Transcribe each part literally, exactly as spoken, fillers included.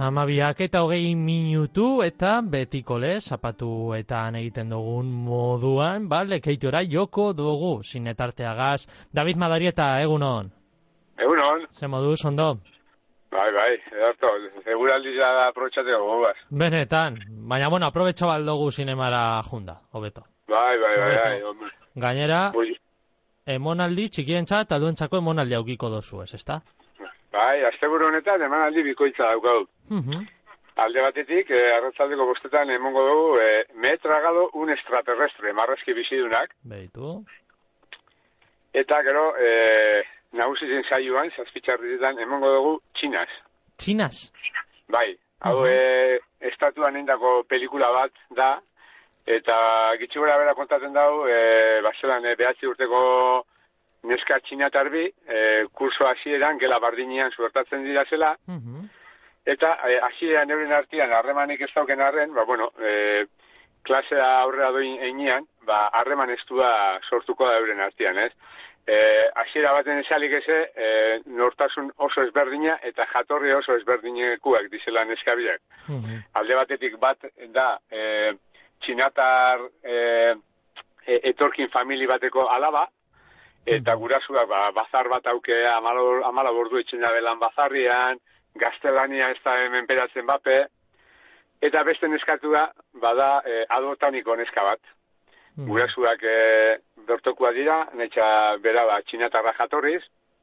Amabiak eta hogei minutu eta betiko le, zapatuetan egiten dugun moduan, bale, keitora joko dugu, sinetarteagaz. David Madarieta, egunon. Egunon. Ze moduz, ondo? Bai, bai, edarto, eguraldia aprobetxateko gogaz. Benetan, baina, bueno, aprobetxo baldogu sinemara junda, hobeto. Bai, bai, bai, bai, hombre. Gainera, Ui. emonaldi txikientzat, alduentzako emonaldi aukiko dozu, ez, ezta? Bai, asteburu honetan emanaldi bikoitza daukau. Uh-huh. Alde batetik, eh, arratzaldeko bostetan emongo dugu, eh, me he tragado un extraterrestre, marrazki bizidunak. Beitu. Eta gero, eh, nagusitzen saioan, zazpitxarritetan, emongo dugu txinas. Txinas? Bai, hau uh-huh. eh, estatuan indako pelikula bat da, eta gitxugora bera kontatzen dau, eh, bazelan eh, behatzi urteko neska txinatarbi, eh, kurso hasieran gela bardinean suertatzen dira zela, uh-huh. eta eh, hasieran euren artean harremanik ez dauken arren, ba, bueno, eh, klasea aurrera doin einean, ba, harreman estua sortuko da euren artean, ez? Eh, hasiera baten esalik eze, eh, nortasun oso ezberdina eta jatorri oso ezberdinekuak dizela neskabiak. Uh-huh. Alde batetik bat da, eh, txinatar eh, etorkin famili bateko alaba, eta gurasuak ba, bazar bat auke amala, amala bordu etxen da belan bazarrian, gaztelania ez da menperatzen bape, eta beste neskatu da, bada e, adotaniko neska bat. Mm. Gurasuak e, bertokua dira, netxa bera ba, txinatarra jatorriz,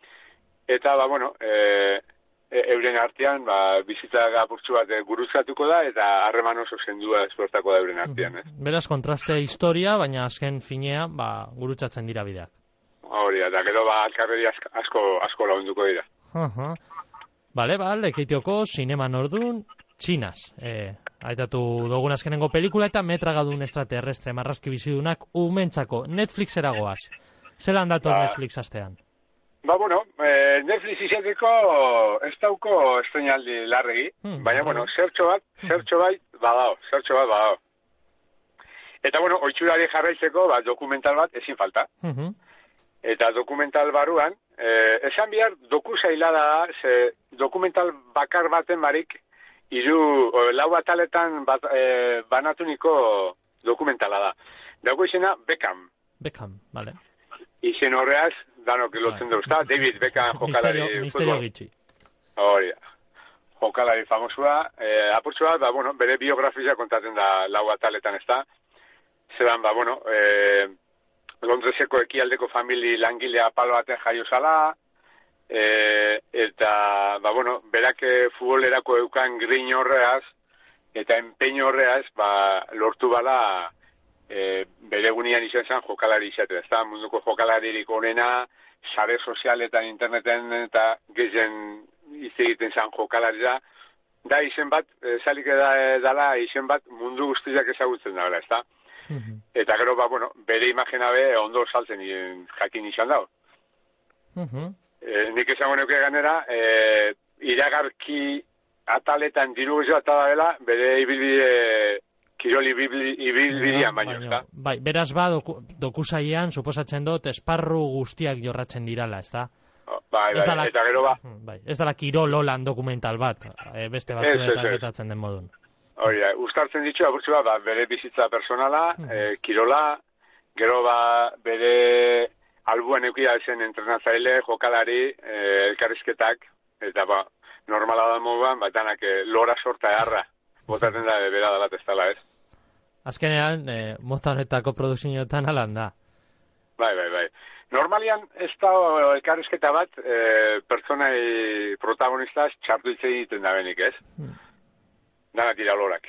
eta ba, bueno, e, e, euren artean ba, bizitzak apurtzu bat e, gurutzatuko da, eta harreman oso zendua esportako da euren artean. Eh? Beraz, kontraste historia, baina azken finea ba, gurutzatzen dira bideak. Hori, eta gero ba, alkarreri asko, asko lagunduko dira. Uh-huh. Bale, bale, keitioko sineman ordun, txinas. Eh, aitatu dugun azkenengo pelikula eta me he tragado un extraterrestre marrazki bizidunak umentzako. Netflixera goaz. Zelan dator ba, Netflix astean? Ba, bueno, eh, Netflix izateko ez dauko estrenaldi larregi, hmm, baina, bueno, zertxo bat, zertxo bai, badao, zertxo bat, badao. Eta, bueno, oitxurari jarraitzeko, ba, dokumental bat ezin falta. Uh-huh. Eta dokumental baruan, eh, esan bihar doku zaila da, ze dokumental bakar baten barik, iru, lau ataletan bat, eh, banatuniko dokumentala da. Dauko izena Beckham. Beckham, vale. Izen horreaz, danok lotzen dugu, eta David Beckham jokalari... Misterio gitxi. Hori, jokalari famosua. Eh, apurtzua, ba, bueno, bere biografia kontatzen da lau ataletan ez da. Zeran, ba, bueno... Eh, Londreseko ekialdeko famili langilea palo baten jaio zala, e, eta, ba, bueno, berak futbolerako eukan grin horreaz, eta empeño horreaz, ba, lortu bala, e, bere gunian izan zen jokalari izate. Ez da, munduko jokalaririk onena, sare sozialetan, interneten, eta gehien hitz egiten zen jokalari da. Da, izen bat, zalik da, dala, izen bat mundu guztiak ezagutzen da, ez da? Uh-huh. Eta gero, ba, bueno, bere imagina be ondo saltzen jakin izan dago. Uh-huh. E, nik esango neuke ganera, e, iragarki ataletan diru gezo eta da bela, bere ibilbide, kiroli ibilbidean baino, ez da? Bai, beraz ba, doku, dokusaian, suposatzen dut, esparru guztiak jorratzen dirala, ez da? Oh, bai, bai, dala, eta gero ba. Bai, ez dala kirol holan dokumental bat, e, beste bat gertatzen den modun. Hori da, ustartzen ditu, aburtzua, ba, bere bizitza personala, mm. e, kirola, gero ba, bere albuan eukia zen entrenatzaile, jokalari, e, elkarrizketak, eta ba, normala da moduan, ba, danak e, lora sorta eharra, botatzen da, bera da bat ez dala, ez? Azkenean, e, mota honetako produzioetan alan da. Bai, bai, bai. Normalian ez da elkarrizketa bat, e, pertsonai protagonistaz txartu hitz egiten da benik, ez? Mm. Dana tira lorak.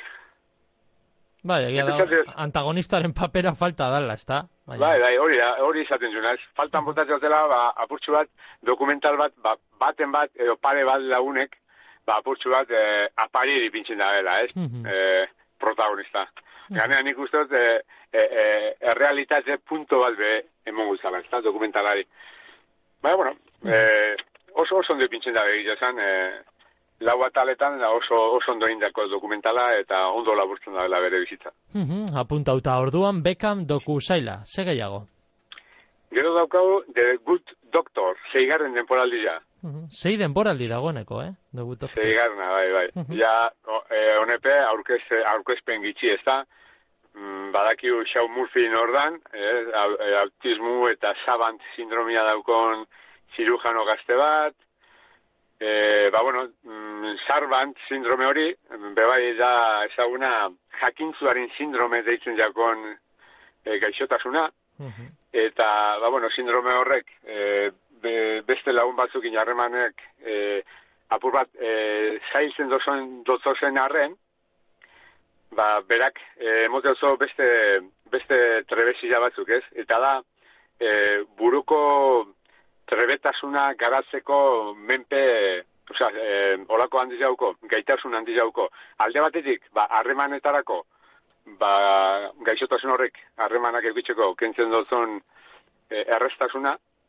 Bai, egia da, antagonistaren papera falta dala, ez da? Bai, bai, hori da, hori izaten zuen, ez? Faltan botatzen dela, ba, apurtxu bat, dokumental bat, ba, baten bat, edo pare bat lagunek, ba, apurtxu bat, eh, apariri pintzen da dela, ez? Uh-huh. Eh, protagonista. Uh-huh. Ganean nik uste dut, eh, eh, eh, errealitate punto bat be, emon guztala, ez da, dokumentalari. Baina, bueno, uh-huh. eh, oso oso ondo pintzen da begitea zan, eh, lau ataletan oso, oso ondo indako dokumentala eta ondo laburtzen da bere bizitza. Uh-huh, apuntauta orduan Beckham doku zaila, ze gehiago? Gero daukau The Good Doctor, seigarren denporaldia. Uh-huh. Sei denboraldi dagoeneko, eh? Debutoki. Sei garna, bai, bai. Uh-huh. Ja, eh, honepe, aurkez, aurkezpen gitxi ez da, mm, badakiu Shaun Murphy nordan, eh, autismu eta Savant sindromia daukon zirujano gazte bat, eh, ba, bueno, mm, Sarvant sindrome hori, bebai da ezaguna jakintzuaren sindrome deitzen jakon eh, gaixotasuna, uh-huh. Eta, ba, bueno, sindrome horrek, eh, be, beste lagun batzukin harremanek, eh, apur bat, eh, zailtzen dozoen dotzozen arren, ba, berak, eh, emote oso beste, beste trebezia batzuk, ez? Eta da, eh, buruko trebetasuna garatzeko menpe, osea, eh, olako handi jauko, gaitasun handi jauko. Alde batetik, ba, harremanetarako, ba, gaixotasun horrek harremanak eukitzeko kentzen dozon e, errestasuna,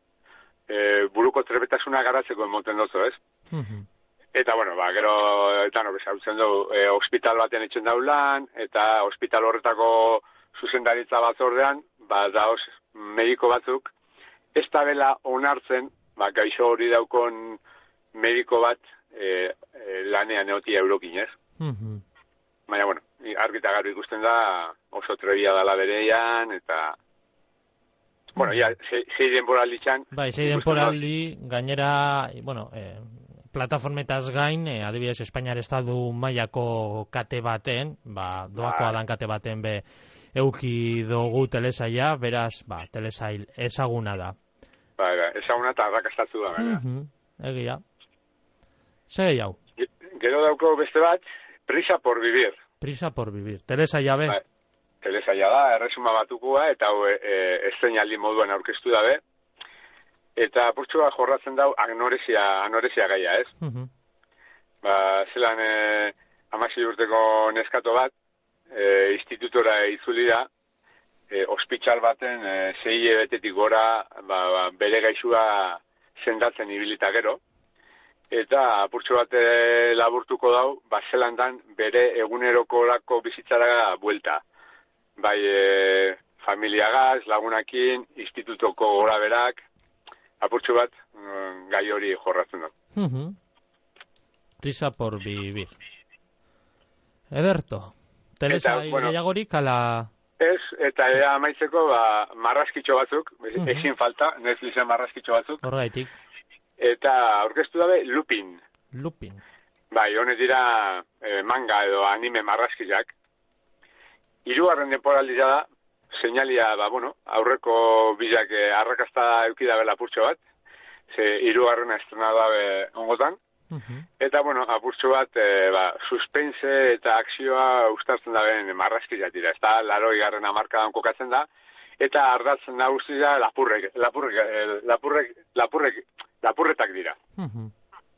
e, buruko trebetasuna garatzeko emoten dozo, ez? Uh-huh. Eta, bueno, ba, gero, eta no, bezautzen du, e, hospital baten etxen daulan, eta hospital horretako zuzendaritza batzordean, ba, daoz, mediko batzuk, ez da bela onartzen, ba, gaixo hori daukon mediko bat e, e, lanean eotia eurokin, ez? Uh-huh. Baina, bueno, argita garu ikusten da oso trebia dala bereian, eta... Bueno, ja, sei, sei denporaldi txan... Bai, sei denporaldi, gainera, bueno, eh, plataformetaz gain, eh, adibidez, Espainiar Estadu mailako kate baten, ba, doakoa dan kate baten be euki dugu telesaia, beraz, ba, telesail ezaguna da. Bai, bai, ezaguna eta arrakastatzu da, baina. Uh-huh, egia. Segei hau. Gero dauko beste bat, Prisa por vivir. Prisa por vivir. Telesaia be? Bai, telesaia da, erresuma batukua, eta hau e, estreinaldi moduan aurkeztu dabe. Eta purtsua jorratzen dau agnoresia, anoresia gaia, ez? Uh-huh. Ba, zelan e, amasi urteko neskato bat, e, institutora itzuli da, e, ospitxal baten e, sei betetik gora ba, ba, bere gaixua sendatzen ibilita gero. Eta apurtxo bat laburtuko dau, ba, zelandan bere egunerokorako bizitzara buelta. Bai, e, familiagaz, lagunakin, institutoko gora berak, apurtxo bat mm, gai hori jorratzen da. Uh-huh. Prisa por vivir. Ederto, Teresa bueno, gehiagorik ala... Ez, eta ea amaitzeko ba, marraskitxo batzuk, uh-huh. ezin falta, Netflixen marraskitxo batzuk. Horgaitik. Eta aurkeztu dabe Lupin. Lupin. Bai, honet dira e, manga edo anime marraskizak. Hirugarren temporaldia da, seinalia, ba, bueno, aurreko bizak e, arrakasta eukidabela apurtxo bat, ze hirugarrena estrena dabe ongotan. Uh-huh. Eta, bueno, apurtxo bat, e, ba, suspense eta akzioa ustartzen daben marraskizak dira. Ez da, laroi garren amarkadan kokatzen da, eta ardatzen nagusi da lapurrek, lapurrek, lapurrek, lapurrek, lapurretak dira. Uh-huh.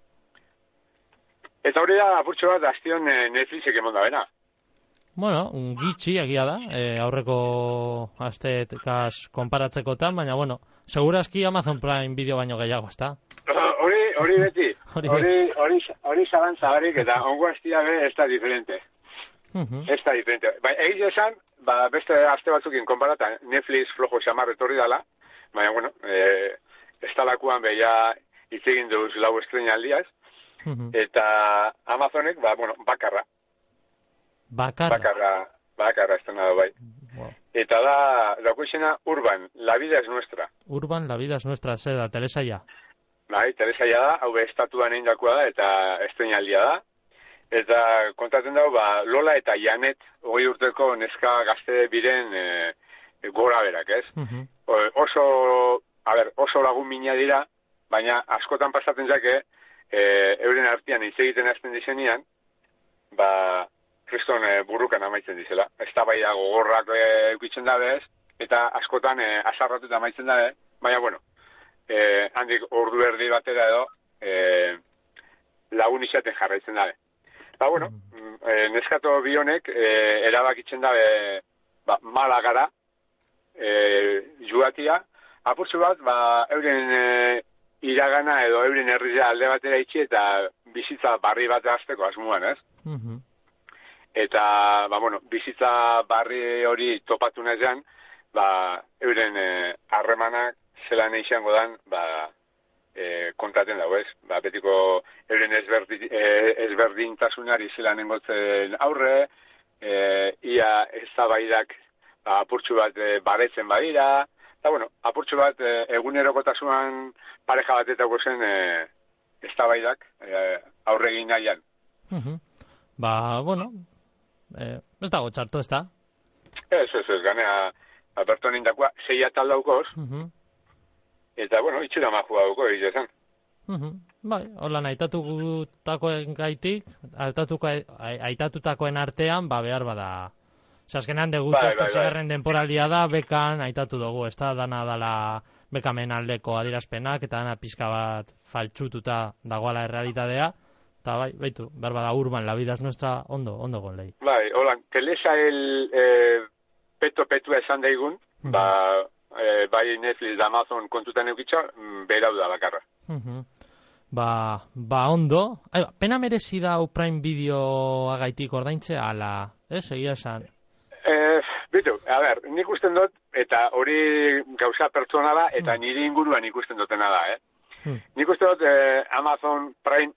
Eta hori da, apurtxo bat, aztion Netflixek emon da bena. Bueno, un gitxi egia da, e, aurreko asteetkaz konparatzekotan, baina, bueno, segurazki Amazon Prime Video baino gehiago, ezta? Hori, hori beti, hori, hori, hori zalantza barik, eta ongo aztia be, ez da diferente. Uh-huh. Ez da diferente. Ba, egiz esan, ba, beste aste batzukin konparata, Netflix flojo xamar etorri dala, baina, bueno, e, ez talakuan beha hitz egin duz lau estreinaldiaz, uh-huh. Eta Amazonek, ba, bueno, bakarra. Bakarra? Bakarra, bakarra estrena da, bai. Wow. Eta da, dako izena Urban, La vida es nuestra. Urban, La vida es nuestra, zer da, telesaia? Bai, telesaia da, hau estatuan egin dakoa da, eta estreinaldia da. Eta kontatzen dago, ba, Lola eta Janet, hogei urteko neska gazte biren e, e, gora berak, ez? Uh-huh. O, oso, a ber, oso lagun mina dira, baina askotan pasatzen zake, e, euren artean hitz egiten hasten dizenian, ba, kriston e, burrukan amaitzen dizela. Ez da bai da gogorrak e, eukitzen dabe ez, eta askotan e, azarratu eta amaitzen dabe, baina, bueno, e, handik ordu erdi batera edo, e, lagun izaten jarraitzen dabe. Ba, bueno, e, neskato bionek e, erabakitzen da e, ba, mala gara e, jugatia. Apurtzu bat, ba, euren e, iragana edo euren herria alde batera itxi eta bizitza barri bat hasteko asmuan, ez? Uh-huh. Eta, ba, bueno, bizitza barri hori topatu nahian, ba, euren harremanak e, zelan izango dan, ba, e, kontaten dago, ez? Ba, betiko euren ezberdi, e, ezberdintasunari zelan engotzen aurre, e, ia eztabaidak ba, apurtxu bat e, baretzen badira, eta bueno, apurtxu bat e, egunerokotasunan pareja batetako zen e, eztabaidak e, aurre egin nahian. Uh-huh. Ba, bueno, eh, ez dago txarto, ez da? Ez, ez, ez, ganea, aperto nindakoa, zei atal daukoz, uh-huh. Eta, bueno, itxera majua dauko, egitea zen. Uh-huh. Bai, hola, aitatutakoen gaitik, aitatutakoen artean, ba, behar bada. Zaskenan degut, bai, bai, bai. Denporaldia da, bekan, aitatu dugu, ez da, dana dala bekamen aldeko adierazpenak, eta dana pixka bat faltsututa dagoala errealitatea, eta bai, baitu, behar bada urban, la vida es nuestra, ondo, ondo gon lehi. Bai, hola, telesa el eh, peto-petua esan daigun, uh-huh. Ba, eh, bai Netflix da Amazon kontutan eukitza, berau da bakarra. Uh-huh. Ba, ba ondo, Ai, pena merezi da Prime Video agaitik ordaintzea, ala, ez, egia esan? Eh, bitu, a ber, nik usten dut, eta hori gauza pertsonala, eta hmm. niri inguruan ikusten dutena da, eh? Hmm. Nik usten dut eh, Amazon Prime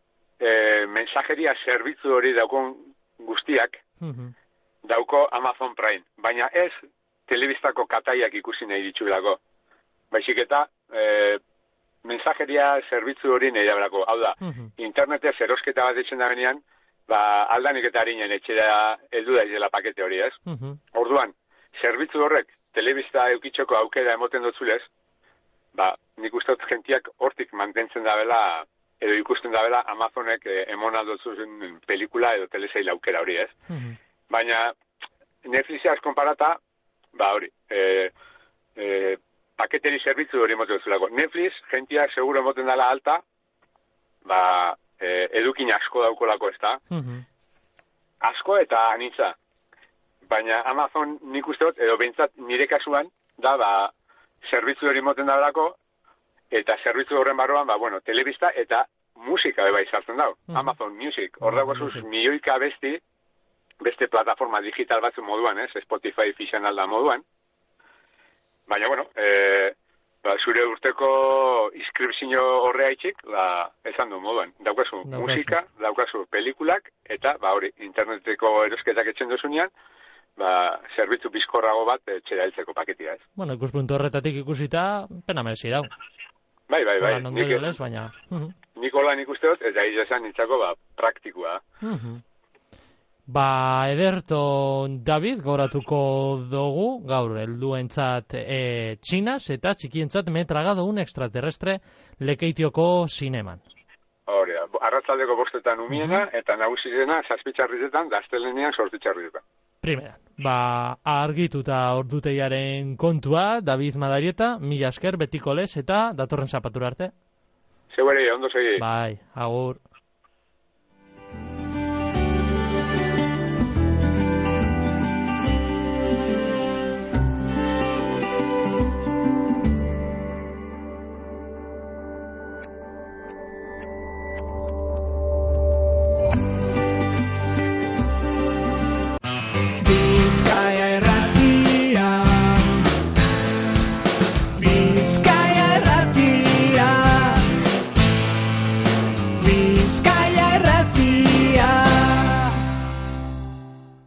eh, mensajeria zerbitzu hori daukon guztiak, hmm. dauko Amazon Prime, baina ez telebistako kataiak ikusi nahi ditxulako. Baizik eta eh, mensajeria zerbitzu hori nahi dabrako. Hau da, hmm. internetez erosketa bat etxen da benean, ba, aldanik eta harinen etxera heldu da izela pakete hori, ez? Uh-huh. Orduan, zerbitzu horrek, telebista eukitzeko aukera emoten dotzulez, ba, nik uste dut gentiak hortik mantentzen dabela, edo ikusten dabela Amazonek eh, emona dotzuen pelikula edo telesail aukera hori, ez? Uh-huh. Baina, Netflixeaz konparata, ba, hori, eh, eh, paketeri zerbitzu hori emoten dotzulako. Netflix, gentiak seguro emoten dala alta, ba, Eh, edukin asko daukolako, ez da? Uh-huh. Asko eta anitza. Baina Amazon nik uste dut, edo behintzat nire kasuan, da, ba, zerbitzu hori moten daulako, eta zerbitzu horren barruan, ba, bueno, telebista eta musika beba izartzen dau. Uh-huh. Amazon Music. Hor dago zuz, milioika besti, beste plataforma digital batzu moduan, ez? Spotify fixan alda moduan. Baina, bueno, eh, ba, zure urteko inskripzio horrea itxik, ba, esan du moduan. Daukazu musika, daukazu pelikulak, eta, ba, hori, interneteko erosketak etxen dozunean, ba, zerbitzu bizkorrago bat etxera heltzeko paketia, ez? Bueno, ikuspuntu horretatik ikusita, pena merezi dau. Bai, bai, bai. Hola, nik, dolez, baina... Uh-huh. Nik hola nik uste dut, eta izan nintzako, ba, praktikoa. Uh-huh. Ba, ederto David, gauratuko dugu, gaur, helduentzat e, txinas eta txikientzat metraga dugun extraterrestre Lekeitioko zineman. Hore, arratzaldeko bostetan umiena, uh-huh. Eta nagusizena zazpitxarrizetan, daztelenean sortitxarrizetan. Primeran, ba, argituta orduteiaren kontua, David Madarieta, mila esker, betiko lez, eta datorren zapatura arte. Zeuere, ondo segi. Bai, agur.